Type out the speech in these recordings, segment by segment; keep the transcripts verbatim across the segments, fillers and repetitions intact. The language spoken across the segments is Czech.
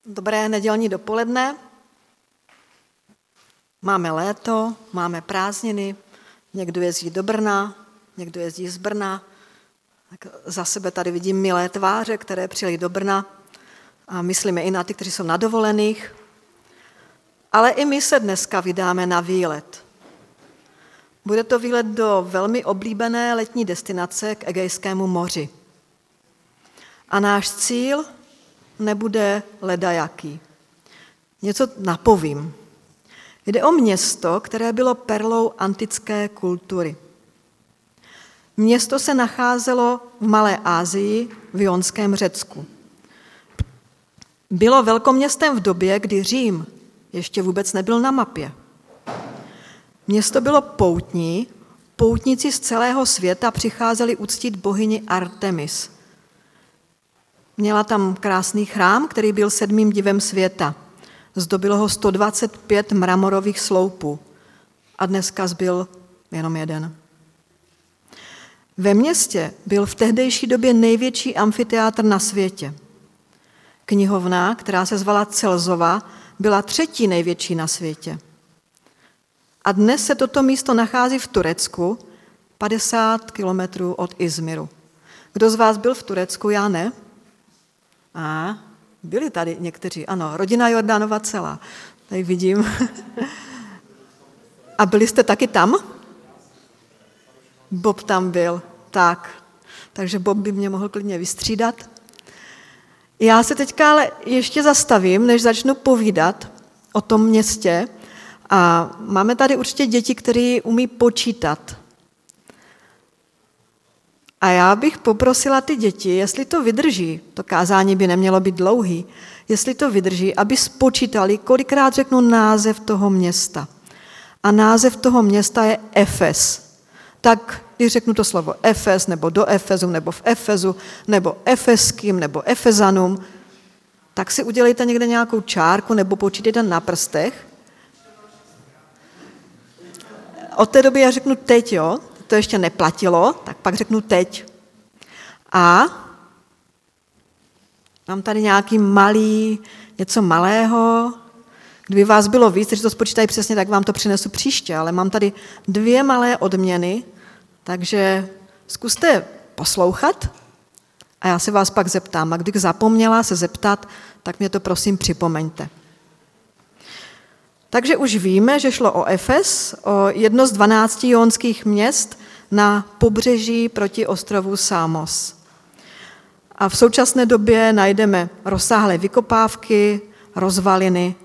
Dobré nedělní dopoledne. Máme léto, máme prázdniny, někdo jezdí do Brna, někdo jezdí z Brna. Tak za sebe tady vidím milé tváře, které přijeli do Brna a myslíme i na ty, kteří jsou na dovolených. Ale i my se dneska vydáme na výlet. Bude to výlet do velmi oblíbené letní destinace k Egejskému moři. A náš cíl nebude ledajaký. Něco napovím. Jde o město, které bylo perlou antické kultury. Město se nacházelo v Malé Asii v Jonském Řecku. Bylo velkoměstem v době, kdy Řím ještě vůbec nebyl na mapě. Město bylo poutní, poutníci z celého světa přicházeli uctít bohyni Artemis. Měla tam krásný chrám, který byl sedmým divem světa. Zdobilo ho sto dvacet pět mramorových sloupů a dneska zbyl jenom jeden. Ve městě byl v tehdejší době největší amfiteátr na světě. Knihovna, která se zvala Celzova, byla třetí největší na světě. A dnes se toto místo nachází v Turecku, padesát kilometrů od Izmiru. Kdo z vás byl v Turecku? Já ne. A byli tady někteří, ano, rodina Jordánova celá. Tady vidím. A byli jste taky tam? Bob tam byl, tak. Takže Bob by mě mohl klidně vystřídat. Já se teďka ale ještě zastavím, než začnu povídat o tom městě. A máme tady určitě děti, které umí počítat. A já bych poprosila ty děti, jestli to vydrží, to kázání by nemělo být dlouhý, jestli to vydrží, aby spočítali, kolikrát řeknu název toho města. A název toho města je Efes. Tak když řeknu to slovo Efes, nebo do Efezu, nebo v Efezu, nebo Efeským, nebo Efezanům, tak si udělejte někde nějakou čárku, nebo počítejte na prstech. Od té doby já řeknu teď, jo, to ještě neplatilo, tak pak řeknu teď. A mám tady nějaký malý, něco malého. Kdyby vás bylo víc, když to spočítají přesně, tak vám to přinesu příště, ale mám tady dvě malé odměny, takže zkuste poslouchat a já se vás pak zeptám. A když zapomněla se zeptat, tak mě to prosím připomeňte. Takže už víme, že šlo o Efes, o jedno z dvanácti jónských měst na pobřeží proti ostrovu Sámos. A v současné době najdeme rozsáhlé vykopávky, rozvaliny.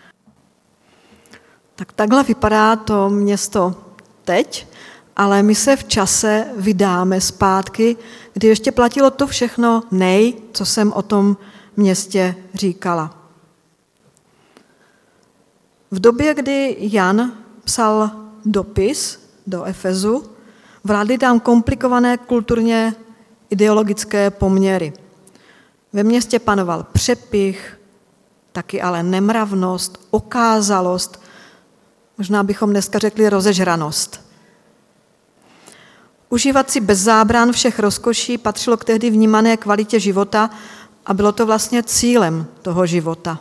Tak takhle vypadá to město teď, ale my se v čase vydáme zpátky, kdy ještě platilo to všechno nej, co jsem o tom městě říkala. V době, kdy Jan psal dopis do Efezu, vládly tam komplikované kulturně ideologické poměry. Ve městě panoval přepych, taky ale nemravnost, okázalost, možná bychom dneska řekli rozežranost. Užívat si bez zábran všech rozkoší patřilo k tehdy vnímané kvalitě života a bylo to vlastně cílem toho života.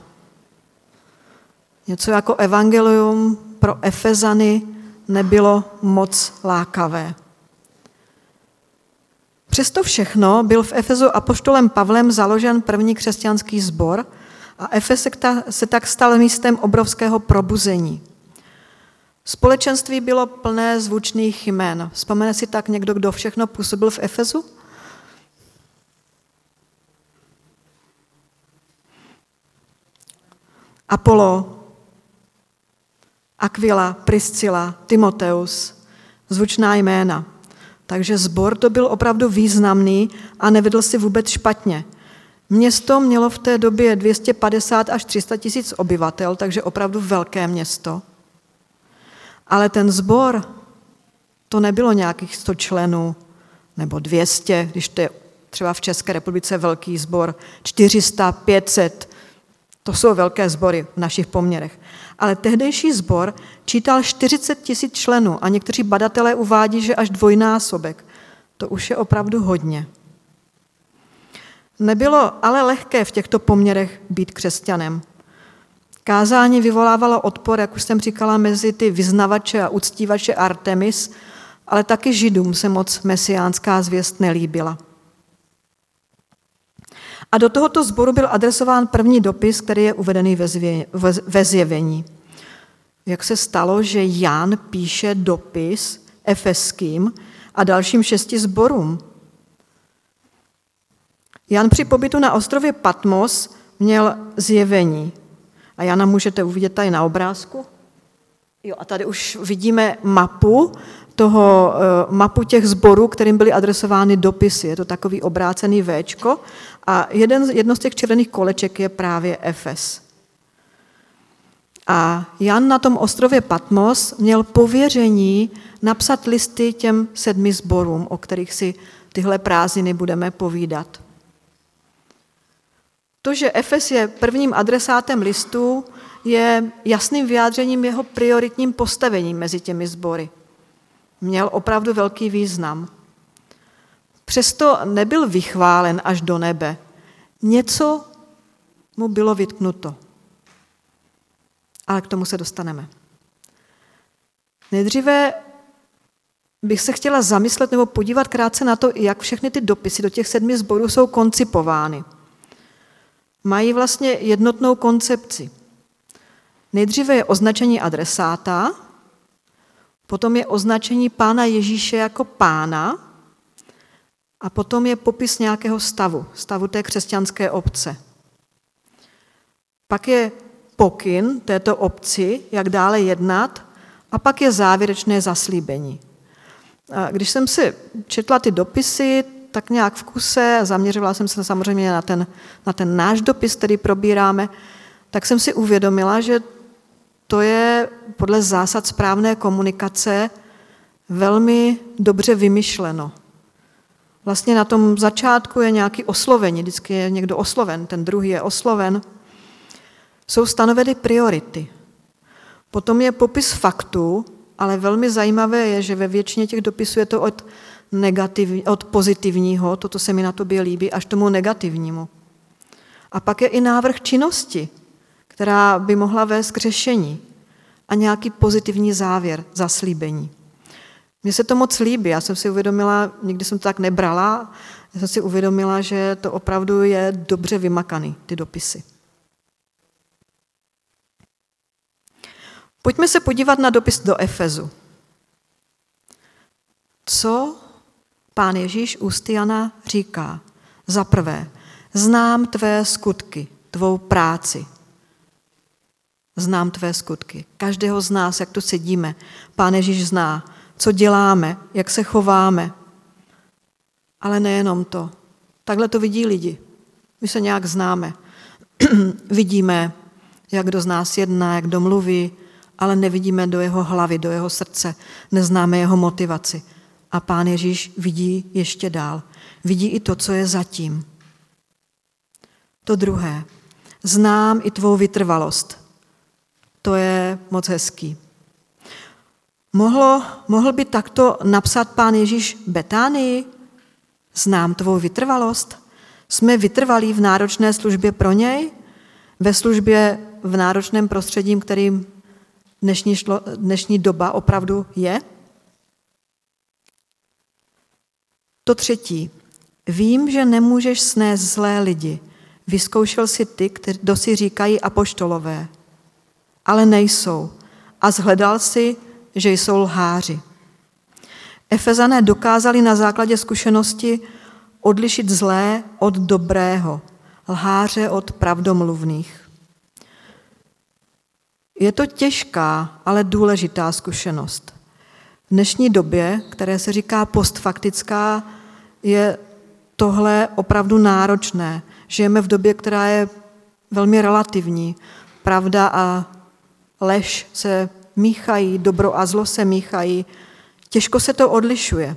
Něco jako evangelium pro Efezany nebylo moc lákavé. Přesto všechno byl v Efezu apoštolem Pavlem založen první křesťanský sbor a Efes se tak stal místem obrovského probuzení. Společenství bylo plné zvučných jmen. Vzpomene si tak někdo, kdo všechno působil v Efezu? Apollo, Aquila, Priscila, Timoteus, zvučná jména. Takže sbor to byl opravdu významný a nevedl si vůbec špatně. Město mělo v té době dvě stě padesát až tři sta tisíc obyvatel, takže opravdu velké město. Ale ten sbor, to nebylo nějakých sto členů nebo dvě stě, když to je třeba v České republice velký sbor, čtyři sta, pět set, to jsou velké sbory v našich poměrech. Ale tehdejší sbor čítal čtyřicet tisíc členů a někteří badatelé uvádí, že až dvojnásobek. To už je opravdu hodně. Nebylo ale lehké v těchto poměrech být křesťanem. Kázání vyvolávalo odpor, jak už jsem říkala, mezi ty vyznavače a uctívače Artemis, ale taky Židům se moc mesiánská zvěst nelíbila. A do tohoto sboru byl adresován první dopis, který je uvedený ve Zjevení. Jak se stalo, že Jan píše dopis efeským a dalším šesti sborům? Jan při pobytu na ostrově Patmos měl zjevení. A Jana můžete uvidět tady na obrázku. Jo, a tady už vidíme mapu, toho, mapu těch sborů, kterým byly adresovány dopisy. Je to takový obrácený véčko a jeden, jedno z těch červených koleček je právě Efes. A Jan na tom ostrově Patmos měl pověření napsat listy těm sedmi sborům, o kterých si tyhle prázdniny budeme povídat. To, že Efes je prvním adresátem listů, je jasným vyjádřením jeho prioritním postavením mezi těmi sbory. Měl opravdu velký význam. Přesto nebyl vychválen až do nebe. Něco mu bylo vytknuto. Ale k tomu se dostaneme. Nejdříve bych se chtěla zamyslet nebo podívat krátce na to, jak všechny ty dopisy do těch sedmi sborů jsou koncipovány. Mají vlastně jednotnou koncepci. Nejdříve je označení adresáta, potom je označení Pána Ježíše jako Pána a potom je popis nějakého stavu, stavu té křesťanské obce. Pak je pokyn této obci, jak dále jednat, a pak je závěrečné zaslíbení. A když jsem si četla ty dopisy, tak nějak v kuse, zaměřovala jsem se samozřejmě na ten, na ten náš dopis, který probíráme, tak jsem si uvědomila, že to je podle zásad správné komunikace velmi dobře vymyšleno. Vlastně na tom začátku je nějaký oslovení, vždycky je někdo osloven, ten druhý je osloven. Jsou stanoveny priority. Potom je popis faktů, ale velmi zajímavé je, že ve většině těch dopisů je to od, negativ, od pozitivního, toto se mi na tobě líbí, až tomu negativnímu. A pak je i návrh činnosti, která by mohla vést k řešení a nějaký pozitivní závěr, zaslíbení. Mně se to moc líbí, já jsem si uvědomila, nikdy jsem to tak nebrala, já jsem si uvědomila, že to opravdu je dobře vymakaný, ty dopisy. Pojďme se podívat na dopis do Efezu. Co Pán Ježíš ústy Jana říká? Za prvé, znám tvé skutky, tvou práci. Znám tvé skutky. Každého z nás, jak tu sedíme, Pán Ježíš zná, co děláme, jak se chováme. Ale nejenom to. Takhle to vidí lidi. My se nějak známe. Vidíme, jak kdo z nás jedná, jak kdo mluví, ale nevidíme do jeho hlavy, do jeho srdce. Neznáme jeho motivaci. A Pán Ježíš vidí ještě dál. Vidí i to, co je zatím. To druhé. Znám i tvou vytrvalost. To je moc hezký. Mohlo, mohl by takto napsat Pán Ježíš Betánii? Znám tvou vytrvalost. Jsme vytrvalí v náročné službě pro něj? Ve službě v náročném prostředí, kterým dnešní, šlo, dnešní doba opravdu je? To třetí. Vím, že nemůžeš snést zlé lidi. Vyzkoušel si ty, kdo si říkají apoštolové, ale nejsou. A shledal si, že jsou lháři. Efezané dokázali na základě zkušenosti odlišit zlé od dobrého, lháře od pravdomluvných. Je to těžká, ale důležitá zkušenost. V dnešní době, které se říká postfaktická, je tohle opravdu náročné. Žijeme v době, která je velmi relativní. Pravda a lež se míchají, dobro a zlo se míchají. Těžko se to odlišuje.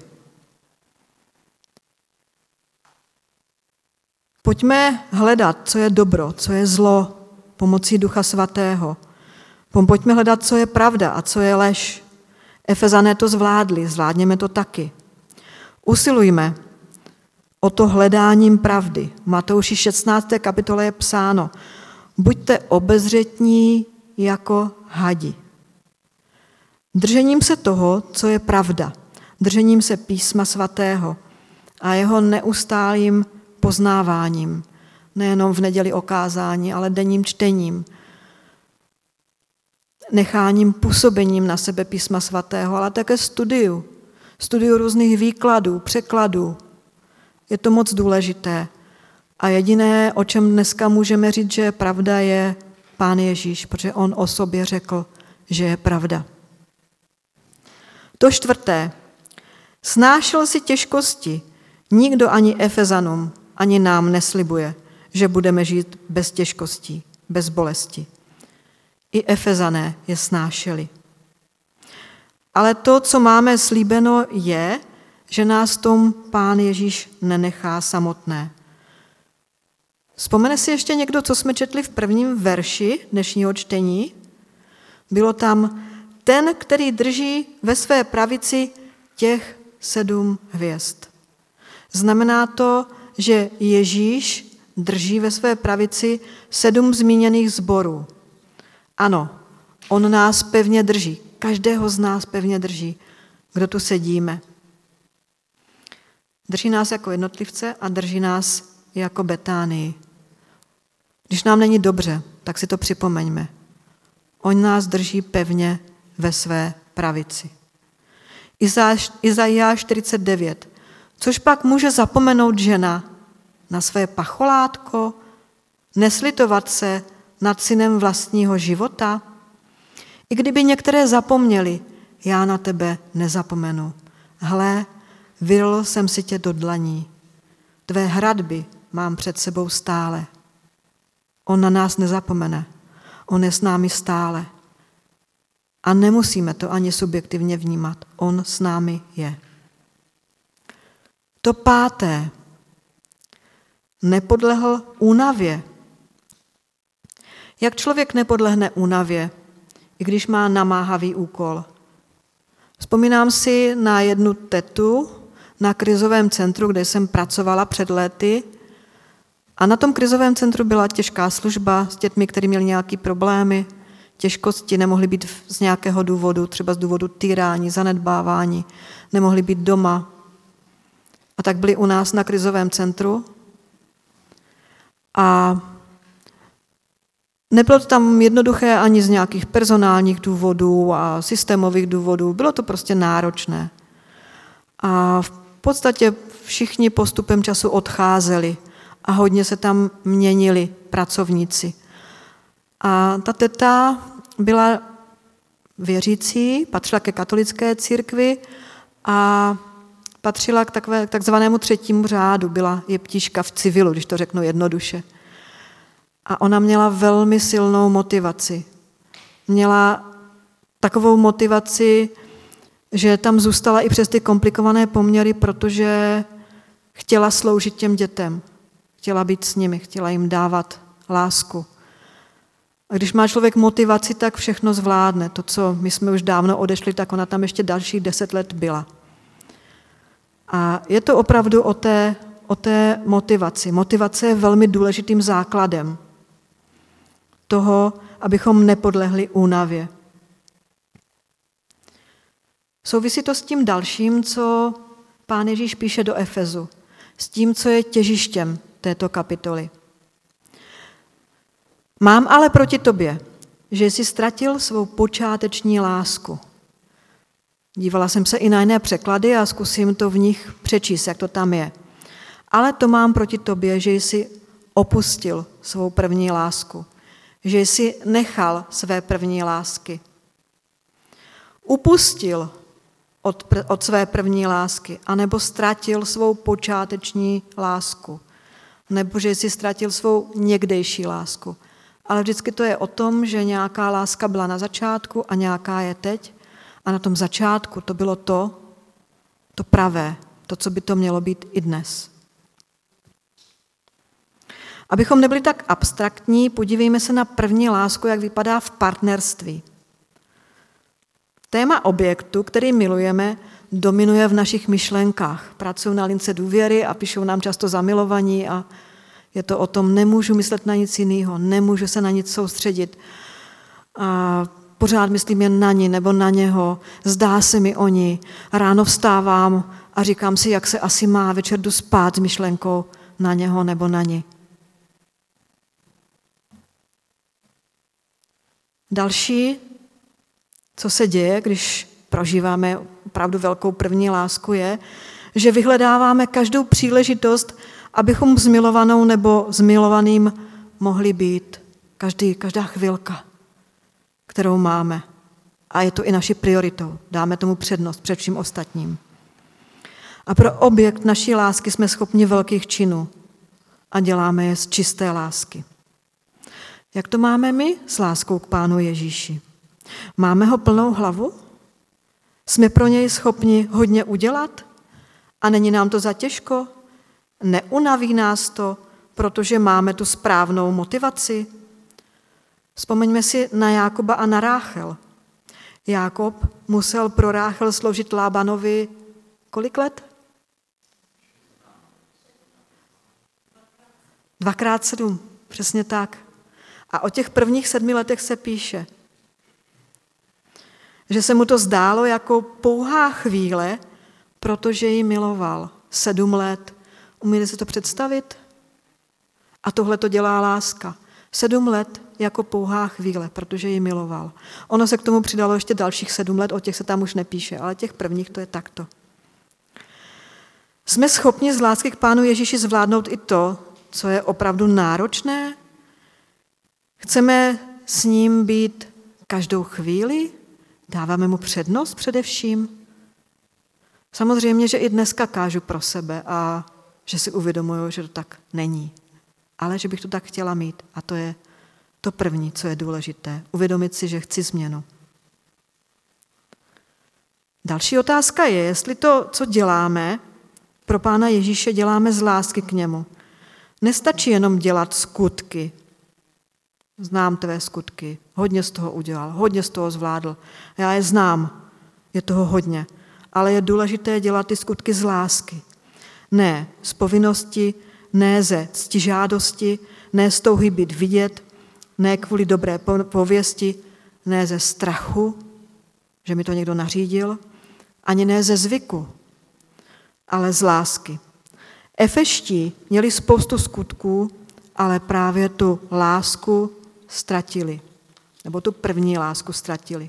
Pojďme hledat, co je dobro, co je zlo, pomocí Ducha Svatého. Pojďme hledat, co je pravda a co je lež. Efezané to zvládli, zvládněme to taky. Usilujme o to hledáním pravdy. V Matouši šestnácté kapitole je psáno: buďte obezřetní jako hadi. Držením se toho, co je pravda, držením se písma svatého a jeho neustálým poznáváním, nejenom v neděli o kázání, ale denním čtením, necháním působením na sebe písma svatého, ale také studiu, studiu různých výkladů, překladů. Je to moc důležité. A jediné, o čem dneska můžeme říct, že je pravda, je Pán Ježíš, protože on o sobě řekl, že je pravda. To čtvrté. Snášel si těžkosti. Nikdo ani Efezanům, ani nám neslibuje, že budeme žít bez těžkostí, bez bolesti. I Efezané je snášeli. Ale to, co máme slíbeno, je, že nás tom Pán Ježíš nenechá samotné. Vzpomene si ještě někdo, co jsme četli v prvním verši dnešního čtení? Bylo tam: ten, který drží ve své pravici těch sedm hvězd. Znamená to, že Ježíš drží ve své pravici sedm zmíněných sborů. Ano, on nás pevně drží, každého z nás pevně drží, kdo tu sedíme. Drží nás jako jednotlivce a drží nás jako Betánii. Když nám není dobře, tak si to připomeňme. On nás drží pevně ve své pravici. Izajáš čtyřicet devět. Což pak může zapomenout žena na své pacholátko, neslitovat se nad synem vlastního života? I kdyby některé zapomněli, já na tebe nezapomenu. Hle, vyrl jsem si tě do dlaní. Tvé hradby mám před sebou stále. On na nás nezapomene. On je s námi stále. A nemusíme to ani subjektivně vnímat. On s námi je. To páté. Nepodlehl únavě. Jak člověk nepodlehne únavě, i když má namáhavý úkol? Vzpomínám si na jednu tetu na krizovém centru, kde jsem pracovala před lety. A na tom krizovém centru byla těžká služba s dětmi, které měly nějaké problémy, těžkosti, nemohly být z nějakého důvodu, třeba z důvodu týrání, zanedbávání, nemohly být doma. A tak byli u nás na krizovém centru. A nebylo to tam jednoduché ani z nějakých personálních důvodů a systémových důvodů. Bylo to prostě náročné. A v podstatě všichni postupem času odcházeli a hodně se tam měnili pracovníci. A ta teta byla věřící, patřila ke katolické církvi a patřila k, takové, k takzvanému třetímu řádu. Byla jeptiška v civilu, když to řeknu jednoduše. A ona měla velmi silnou motivaci. Měla takovou motivaci, že tam zůstala i přes ty komplikované poměry, protože chtěla sloužit těm dětem. Chtěla být s nimi, chtěla jim dávat lásku. A když má člověk motivaci, tak všechno zvládne. To, co my jsme už dávno odešli, tak ona tam ještě dalších deset let byla. A je to opravdu o té, o té motivaci. Motivace je velmi důležitým základem toho, abychom nepodlehli únavě. Souvisí to s tím dalším, co Pán Ježíš píše do Efezu, s tím, co je těžištěm této kapitoly. Mám ale proti tobě, že jsi ztratil svou počáteční lásku. Dívala jsem se i na jiné překlady a zkusím to v nich přečíst, jak to tam je. Ale to mám proti tobě, že jsi opustil svou první lásku, že jsi nechal své první lásky. Upustil od, pr- od své první lásky, anebo ztratil svou počáteční lásku, nebo že jsi ztratil svou někdejší lásku. Ale vždycky to je o tom, že nějaká láska byla na začátku a nějaká je teď. A na tom začátku to bylo to, to pravé, to, co by to mělo být i dnes. Abychom nebyli tak abstraktní, podívejme se na první lásku, jak vypadá v partnerství. Téma objektu, který milujeme, dominuje v našich myšlenkách. Pracují na lince důvěry a píšou nám často zamilovaní a je to o tom, nemůžu myslet na nic jiného, nemůžu se na nic soustředit. A pořád myslím jen na ní nebo na něho, zdá se mi o ní. Ráno vstávám a říkám si, jak se asi má, večer jdu spát s myšlenkou na něho nebo na ní. Další, co se děje, když prožíváme opravdu velkou první lásku, je, že vyhledáváme každou příležitost, abychom s milovanou nebo s milovaným mohli být. Každý, každá chvilka, kterou máme. A je to i naší prioritou. Dáme tomu přednost před vším ostatním. A pro objekt naší lásky jsme schopni velkých činů a děláme je z čisté lásky. Jak to máme my s láskou k Pánu Ježíši? Máme ho plnou hlavu? Jsme pro něj schopni hodně udělat? A není nám to za těžko? Neunaví nás to, protože máme tu správnou motivaci? Vzpomeňme si na Jákoba a na Ráchel. Jákob musel pro Ráchel sloužit Lábanovi kolik let? Dvakrát sedm, přesně tak. A o těch prvních sedmi letech se píše, že se mu to zdálo jako pouhá chvíle, protože ji miloval. Sedm let. Umíte si to představit? A tohle to dělá láska. Sedm let jako pouhá chvíle, protože ji miloval. Ono se k tomu přidalo ještě dalších sedm let, o těch se tam už nepíše, ale těch prvních to je takto. Jsme schopni z lásky k Pánu Ježíši zvládnout i to, co je opravdu náročné? Chceme s ním být každou chvíli? Dáváme mu přednost především? Samozřejmě, že i dneska kážu pro sebe a že si uvědomuju, že to tak není. Ale že bych to tak chtěla mít. A to je to první, co je důležité. Uvědomit si, že chci změnu. Další otázka je, jestli to, co děláme pro Pána Ježíše, děláme z lásky k němu. Nestačí jenom dělat skutky. Znám tvé skutky, hodně z toho udělal, hodně z toho zvládl. Já je znám, je toho hodně. Ale je důležité dělat ty skutky z lásky. Ne z povinnosti, ne ze ctižádosti, ne z touhy být vidět, ne kvůli dobré pověsti, ne ze strachu, že mi to někdo nařídil, ani ne ze zvyku, ale z lásky. Efeští měli spoustu skutků, ale právě tu lásku ztratili. Nebo tu první lásku ztratili.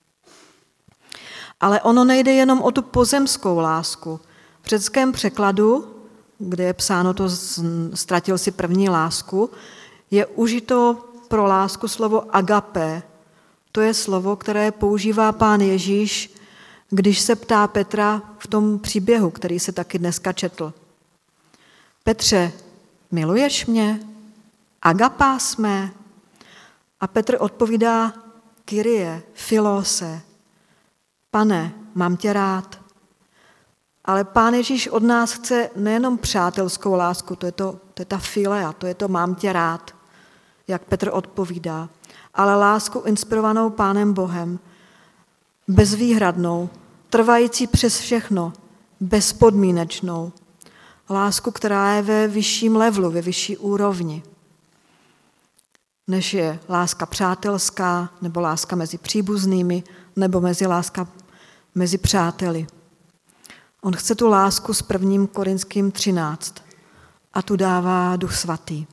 Ale ono nejde jenom o tu pozemskou lásku. V řeckém překladu, kde je psáno to ztratil si první lásku, je užito pro lásku slovo agape. To je slovo, které používá Pán Ježíš, když se ptá Petra v tom příběhu, který se taky dneska četl. Petře, miluješ mě? Agapás mé? A Petr odpovídá, Kyrie, filose, Pane, mám tě rád. Ale Pán Ježíš od nás chce nejenom přátelskou lásku, to je, to, to je ta filea, to je to mám tě rád, jak Petr odpovídá, ale lásku inspirovanou Pánem Bohem, bezvýhradnou, trvající přes všechno, bezpodmínečnou. Lásku, která je ve vyšším levelu, ve vyšší úrovni, než je láska přátelská, nebo láska mezi příbuznými, nebo mezi láska mezi přáteli. On chce tu lásku s prvním Korinským třináct a tu dává Duch Svatý.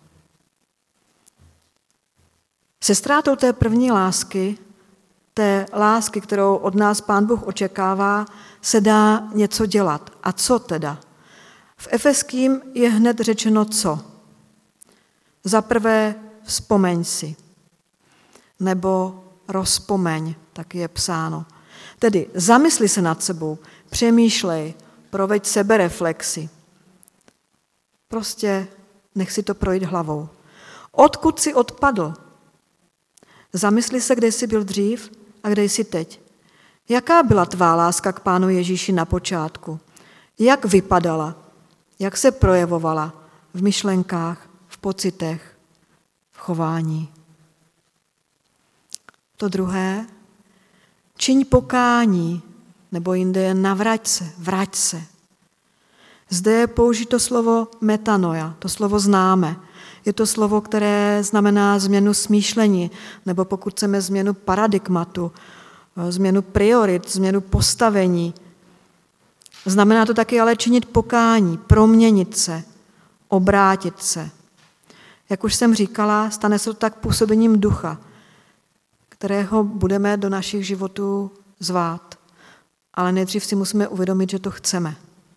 Se ztrátou té první lásky, té lásky, kterou od nás Pán Bůh očekává, se dá něco dělat. A co teda? V Efeským je hned řečeno co. Za prvé vzpomeň si, nebo rozpomeň, tak je psáno. Tedy zamysli se nad sebou, přemýšlej, proveď sebereflexi. Prostě nech si to projít hlavou. Odkud jsi odpadl? Zamysli se, kde jsi byl dřív a kde jsi teď. Jaká byla tvá láska k Pánu Ježíši na počátku? Jak vypadala? Jak se projevovala v myšlenkách, v pocitech, v chování? To druhé, čiň pokání, nebo jinde je navrať se, vrať se. Zde je použito slovo metanoia, to slovo známe. Je to slovo, které znamená změnu smýšlení, nebo pokud chceme změnu paradigmatu, změnu priorit, změnu postavení. Znamená to taky ale činit pokání, proměnit se, obrátit se. Jak už jsem říkala, stane se to tak působením ducha, kterého budeme do našich životů zvát. Ale nejdřív si musíme uvědomit, že to chceme.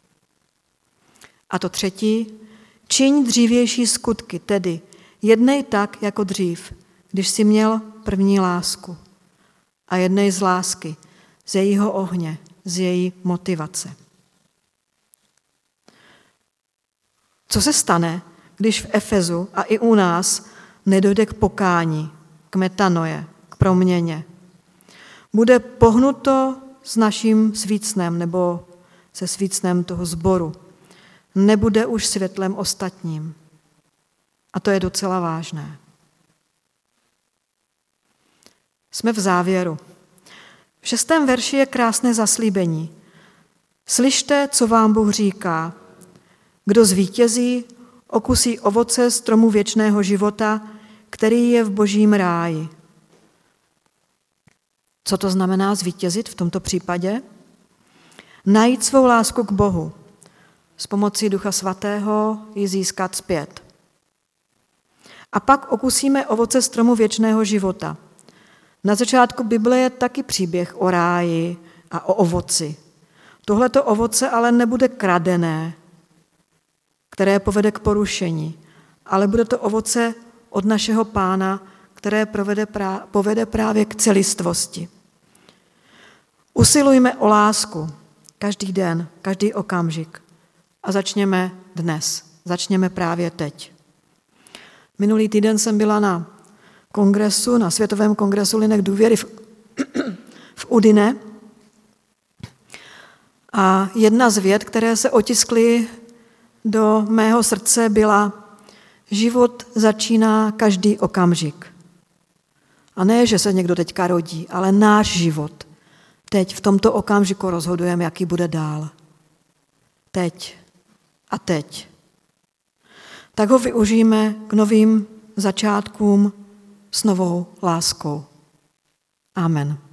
A to třetí, čiň dřívější skutky, tedy jednej tak, jako dřív, když jsi měl první lásku. A jednej z lásky, z jejího ohně, z její motivace. Co se stane, když v Efezu a i u nás nedojde k pokání, k metanoje, k proměně? Bude pohnuto s naším svícnem nebo se svícnem toho sboru. Nebude už světlem ostatním. A to je docela vážné. Jsme v závěru. V šestém verši je krásné zaslíbení. Slyšte, co vám Bůh říká. Kdo zvítězí, okusí ovoce stromu věčného života, který je v božím ráji. Co to znamená zvítězit v tomto případě? Najít svou lásku k Bohu. S pomocí Ducha Svatého ji získat zpět. A pak okusíme ovoce stromu věčného života. Na začátku Bible je taky příběh o ráji a o ovoci. Tohleto ovoce ale nebude kradené, které povede k porušení, ale bude to ovoce od našeho Pána, které povede, prá- povede právě k celistvosti. Usilujme o lásku každý den, každý okamžik a začněme dnes, začněme právě teď. Minulý týden jsem byla na kongresu, na Světovém kongresu linek důvěry v, v Udine a jedna z vět, které se otiskly do mého srdce, byla: život začíná každý okamžik. A ne, že se někdo teďka rodí, ale náš život. Teď, v tomto okamžiku rozhodujeme, jaký bude dál. Teď a teď. Tak ho využijeme k novým začátkům s novou láskou. Amen.